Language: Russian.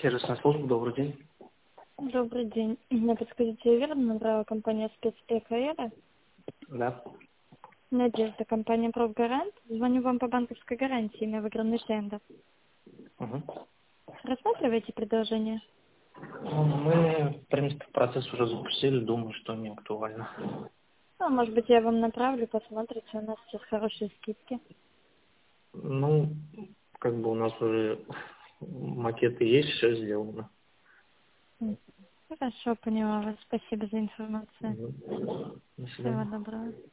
Сервисная служба, добрый день. Добрый день. Мне подскажите, я верно набрала компания спецэкоэра? Да. Надежда, компания «Профгарант». Звоню вам по банковской гарантии на выигранный тендер. Угу. Рассматриваете предложение? Ну, мы, в принципе, процесс уже запустили, думаю, что не актуально. Ну, может быть, я вам направлю, посмотрите, у нас сейчас хорошие скидки. Ну, как бы у нас уже макеты есть, все сделано. Хорошо, поняла вас. Спасибо за информацию. Мгм. До Всего свидания. доброго.